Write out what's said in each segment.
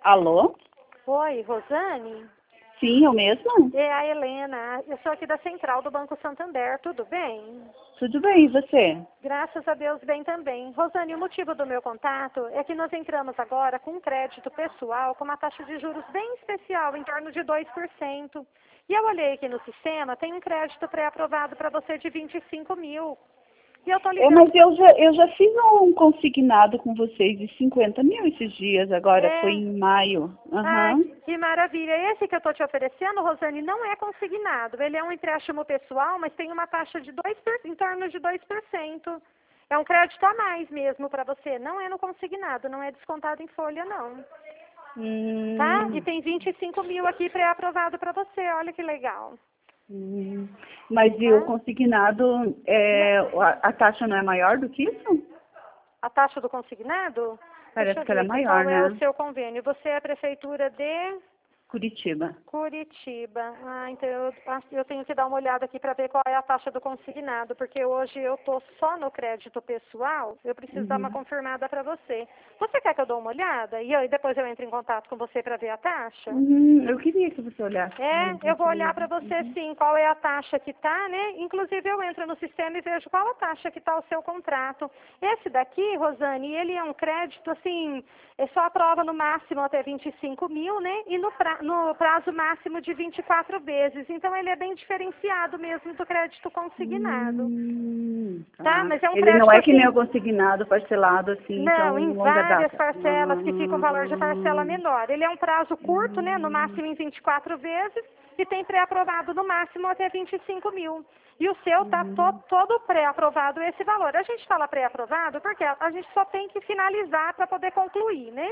Alô? Oi, Rosane? Sim, eu mesma? É a Helena. Eu sou aqui da Central do Banco Santander. Tudo bem? Tudo bem, e você? Graças a Deus, bem também. Rosane, o motivo do meu contato é que nós entramos agora com um crédito pessoal com uma taxa de juros bem especial, em torno de 2%. E eu olhei aqui no sistema, tem um crédito pré-aprovado para você de 25 mil. E eu tô ligando... Mas eu já fiz um consignado com vocês de 50 mil esses dias, agora foi em maio. Ai, Aham. que maravilha. Esse que eu estou te oferecendo, Rosane, não é consignado. Ele é um empréstimo pessoal, mas tem uma taxa de em torno de 2%. É um crédito a mais mesmo para você. Não é no consignado, não é descontado em folha, não. Tá? E tem 25 mil aqui pré-aprovado para você. Olha que legal. Mas e o consignado, a taxa não é maior do que isso? A taxa do consignado? Deixa Parece eu que ela ver é aqui maior, qual é o né? seu convênio. Você é a prefeitura de... Curitiba. Curitiba. Ah, então eu tenho que dar uma olhada aqui para ver qual é a taxa do consignado, porque hoje eu estou só no crédito pessoal, eu preciso dar uma confirmada para você. Você quer que eu dê uma olhada? E depois eu entro em contato com você para ver a taxa? Eu queria que você olhasse. Eu vou olhar para você sim, qual é a taxa que está, né? Inclusive eu entro no sistema e vejo qual a taxa que está o seu contrato. Esse daqui, Rosane, ele é um crédito, assim, só aprova no máximo até 25 mil, né? E no prazo máximo de 24 vezes. Então ele é bem diferenciado mesmo do crédito consignado. Tá? Mas é um Ele crédito não é que assim... nem o consignado parcelado assim, Não, tão em longa várias data. parcelas que fica um valor de parcela menor. Ele é um prazo curto, né? No máximo em 24 vezes e tem pré-aprovado no máximo até 25 mil. E o seu está todo pré-aprovado esse valor. A gente fala pré-aprovado porque a gente só tem que finalizar para poder concluir, né?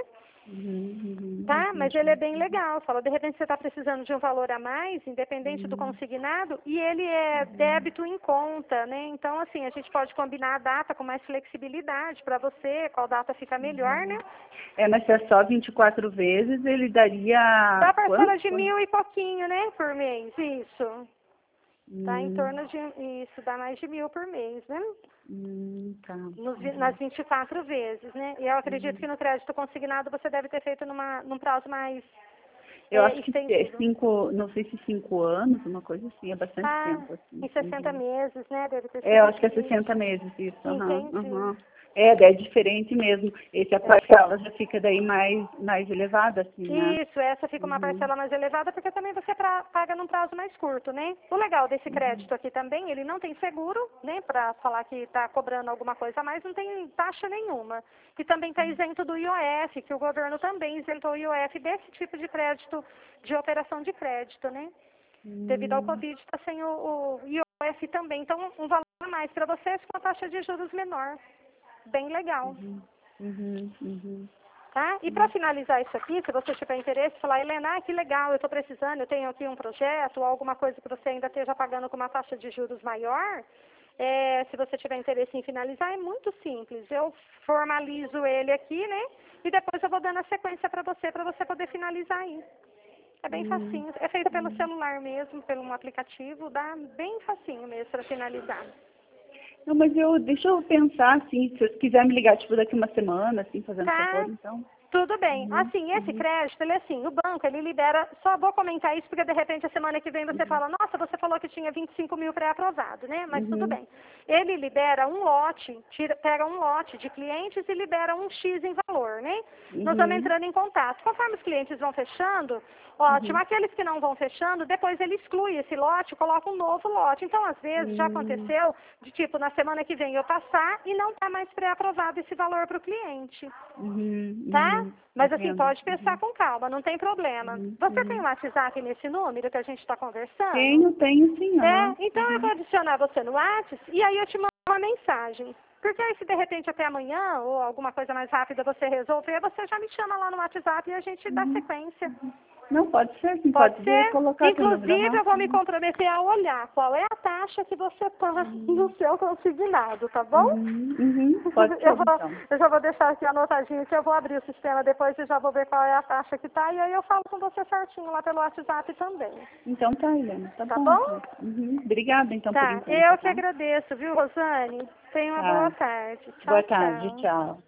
Tá? Mas ele é bem legal. Fala, de repente você está precisando de um valor a mais, independente do consignado, e ele é débito em conta, né? Então, assim, a gente pode combinar a data com mais flexibilidade para você, qual data fica melhor, né? Mas se é só 24 vezes, ele daria Dá parcela quanto? de 1.000 e pouquinho, né? Por mês, isso. Tá em torno de, isso, dá mais de 1.000 por mês, né? Tá. Nas 24 vezes, né? E eu acredito que no crédito consignado você deve ter feito num prazo mais Eu acho que estendido. não sei se 5 anos, uma coisa assim, é bastante tempo. Assim. Em 60 meses, né? Deve ter sido Eu acho que é isso. 60 meses isso. Entendi. Daí é diferente mesmo. Esse a parcela já fica daí mais elevada, assim, né? Isso, essa fica uma parcela mais elevada porque também você paga num prazo mais curto, né? O legal desse crédito aqui também, ele não tem seguro, né? Para falar que está cobrando alguma coisa a mais, não tem taxa nenhuma. E também está isento do IOF, que o governo também isentou o IOF desse tipo de crédito, de operação de crédito, né? Devido ao Covid, está sem o IOF também. Então, um valor a mais para vocês com a taxa de juros menor. Bem legal. Tá? E para finalizar isso aqui, se você tiver interesse, falar, Helena, que legal, eu estou precisando, eu tenho aqui um projeto ou alguma coisa que você ainda esteja pagando com uma taxa de juros maior, se você tiver interesse em finalizar, é muito simples. Eu formalizo ele aqui, né? E depois eu vou dando a sequência para você poder finalizar aí. É bem facinho. É feito pelo celular mesmo, pelo um aplicativo, dá bem facinho mesmo para finalizar. Não, mas deixa eu pensar, assim, se você quiser me ligar, tipo, daqui uma semana, assim, fazendo favor, então. Tudo bem. Assim, esse crédito, ele é assim, o banco, ele libera, só vou comentar isso porque de repente a semana que vem você fala, nossa, você falou que tinha 25 mil pré-aprovado, né? Mas tudo bem. Ele libera um lote, pega um lote de clientes e libera um X em valor, né? Nós vamos entrando em contato. Conforme os clientes vão fechando, ótimo. Aqueles que não vão fechando, depois ele exclui esse lote, coloca um novo lote. Então, às vezes, já aconteceu de tipo, na semana que vem eu passar e não está mais pré-aprovado esse valor para o cliente. Tá? Mas assim, pode pensar com calma, não tem problema. Você tem um WhatsApp nesse número que a gente está conversando? Tenho sim, Então eu vou adicionar você no WhatsApp e aí eu te mando uma mensagem. Porque aí se de repente até amanhã ou alguma coisa mais rápida você resolver, você já me chama lá no WhatsApp e a gente dá sequência. Não, pode ser, sim, Pode ser? colocar teu número. Inclusive, eu vou me comprometer a olhar qual é a taxa que você paga no seu consignado, tá bom? Pode ser, então. Eu já vou deixar aqui anotadinho que eu vou abrir o sistema depois e já vou ver qual é a taxa que tá. E aí eu falo com você certinho lá pelo WhatsApp também. Então tá, Helena. Tá Tá bom? bom? Obrigada, então, por Tá. enquanto. Eu que agradeço, viu, Rosane? Tenha uma boa tarde. Tchau, Boa tarde, tchau. tchau.